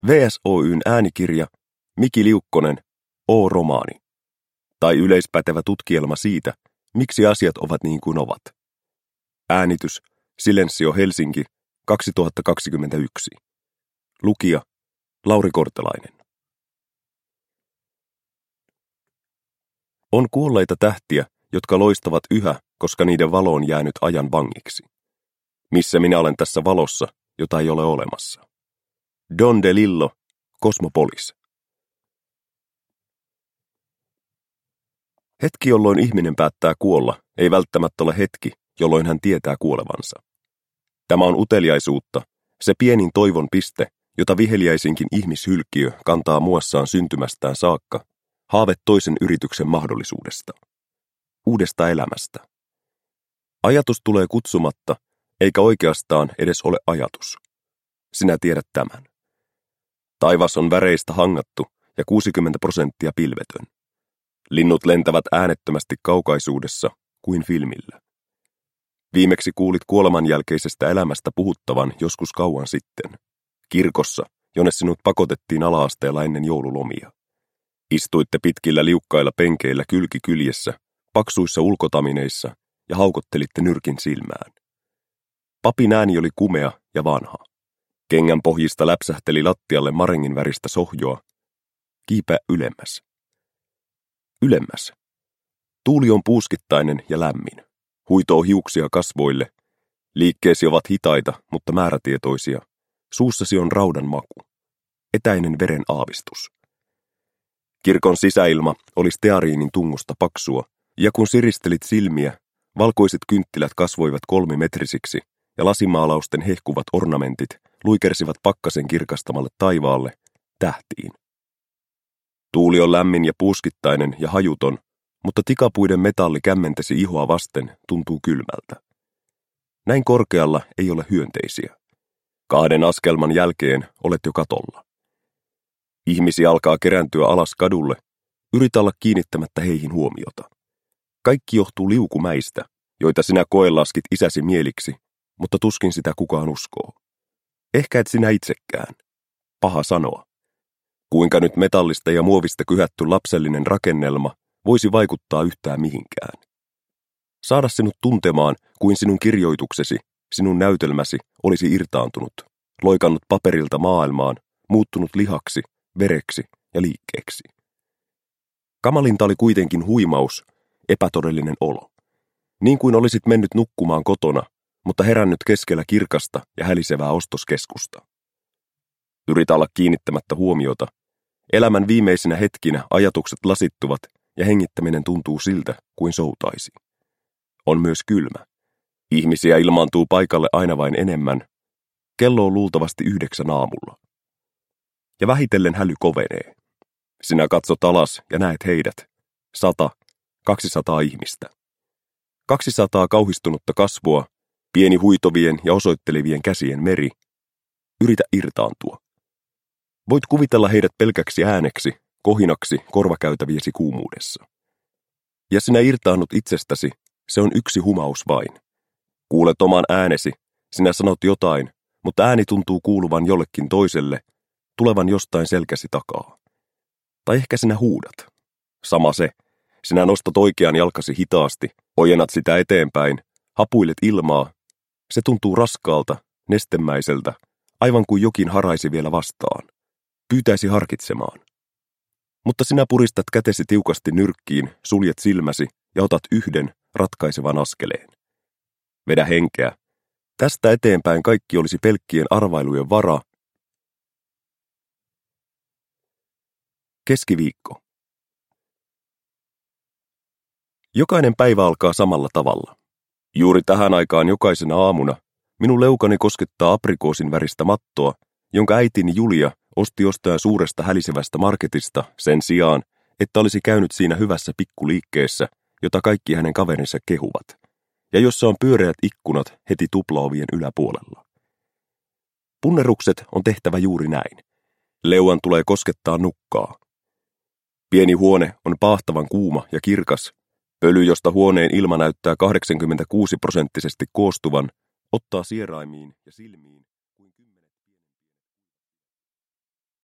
VSOY:n äänikirja Miki Liukkonen, O-romaani. Tai yleispätevä tutkielma siitä, miksi asiat ovat niin kuin ovat. Äänitys Silensio Helsinki 2021. Lukija Lauri Kortelainen. On kuolleita tähtiä, jotka loistavat yhä, koska niiden valo on jäänyt ajan vangiksi. Missä minä olen tässä valossa, jota ei ole olemassa? Don DeLillo, Cosmopolis. Hetki, jolloin ihminen päättää kuolla, ei välttämättä ole hetki, jolloin hän tietää kuolevansa. Tämä on uteliaisuutta, se pienin toivon piste, jota viheliäisinkin ihmishylkiö kantaa muassaan syntymästään saakka, haave toisen yrityksen mahdollisuudesta, uudesta elämästä. Ajatus tulee kutsumatta, eikä oikeastaan edes ole ajatus. Sinä tiedät tämän. Taivas on väreistä hangattu ja 60% pilvetön. Linnut lentävät äänettömästi kaukaisuudessa kuin filmillä. Viimeksi kuulit kuoleman jälkeisestä elämästä puhuttavan joskus kauan sitten. Kirkossa, jonne sinut pakotettiin ala-asteella ennen joululomia. Istuitte pitkillä liukkailla penkeillä kylki kyljessä, paksuissa ulkotamineissa ja haukottelitte nyrkin silmään. Papin ääni oli kumea ja vanha. Kengän pohjista läpsähteli lattialle marengin väristä sohjoa. Kiipää ylemmäs. Ylemmäs. Tuuli on puuskittainen ja lämmin. Huitoo hiuksia kasvoille. Liikkeesi ovat hitaita, mutta määrätietoisia. Suussasi on raudan maku. Etäinen veren aavistus. Kirkon sisäilma oli steariinin tungosta paksua, ja kun siristelit silmiä, valkoiset kynttilät kasvoivat 3-metrisiksi, ja lasimaalausten hehkuvat ornamentit luikersivat pakkasen kirkastamalle taivaalle, tähtiin. Tuuli on lämmin ja puuskittainen ja hajuton, mutta tikapuiden metalli kämmentäsi ihoa vasten tuntuu kylmältä. Näin korkealla ei ole hyönteisiä. 2 askelman jälkeen olet jo katolla. Ihmisiä alkaa kerääntyä alas kadulle, yritä olla kiinnittämättä heihin huomiota. Kaikki johtuu liukumäistä, joita sinä koelaskit isäsi mieliksi, mutta tuskin sitä kukaan uskoo. Ehkä et sinä itsekään. Paha sanoa. Kuinka nyt metallista ja muovista kyhätty lapsellinen rakennelma voisi vaikuttaa yhtään mihinkään? Saada sinut tuntemaan, kuin sinun kirjoituksesi, sinun näytelmäsi olisi irtaantunut, loikannut paperilta maailmaan, muuttunut lihaksi, vereksi ja liikkeeksi. Kamalinta oli kuitenkin huimaus, epätodellinen olo. Niin kuin olisit mennyt nukkumaan kotona, mutta herännyt keskellä kirkasta ja hälisevää ostoskeskusta. Yritä olla kiinnittämättä huomiota. Elämän viimeisinä hetkinä ajatukset lasittuvat ja hengittäminen tuntuu siltä kuin soutaisi. On myös kylmä. Ihmisiä ilmaantuu paikalle aina vain enemmän. Kello on luultavasti 9 aamulla. Ja vähitellen häly kovenee. Sinä katsot alas ja näet heidät. 100, 200 ihmistä. 200 kauhistunutta kasvoa, pieni huitovien ja osoittelevien käsien meri. Yritä irtaantua. Voit kuvitella heidät pelkäksi ääneksi, kohinaksi korvakäytäviesi kuumuudessa. Ja sinä irtaannut itsestäsi, se on yksi humaus vain. Kuulet oman äänesi, sinä sanot jotain, mutta ääni tuntuu kuuluvan jollekin toiselle, tulevan jostain selkäsi takaa. Tai ehkä sinä huudat. Sama se. Sinä nostat oikean jalkasi hitaasti, ojennat sitä eteenpäin, hapuilet ilmaa. Se tuntuu raskaalta, nestemäiseltä, aivan kuin jokin haraisi vielä vastaan. Pyytäisi harkitsemaan. Mutta sinä puristat kätesi tiukasti nyrkkiin, suljet silmäsi ja otat yhden ratkaisevan askeleen. Vedä henkeä. Tästä eteenpäin kaikki olisi pelkkien arvailujen vara. Keskiviikko. Jokainen päivä alkaa samalla tavalla. Juuri tähän aikaan jokaisena aamuna minun leukani koskettaa aprikoosin väristä mattoa, jonka äitini Julia osti jostain suuresta hälisevästä marketista sen sijaan, että olisi käynyt siinä hyvässä pikkuliikkeessä, jota kaikki hänen kaverinsa kehuvat, ja jossa on pyöreät ikkunat heti tuplaovien yläpuolella. Punnerukset on tehtävä juuri näin. Leuan tulee koskettaa nukkaa. Pieni huone on paahtavan kuuma ja kirkas. Pöly, josta huoneen ilma näyttää 86% koostuvan, ottaa sieraimiin ja silmiin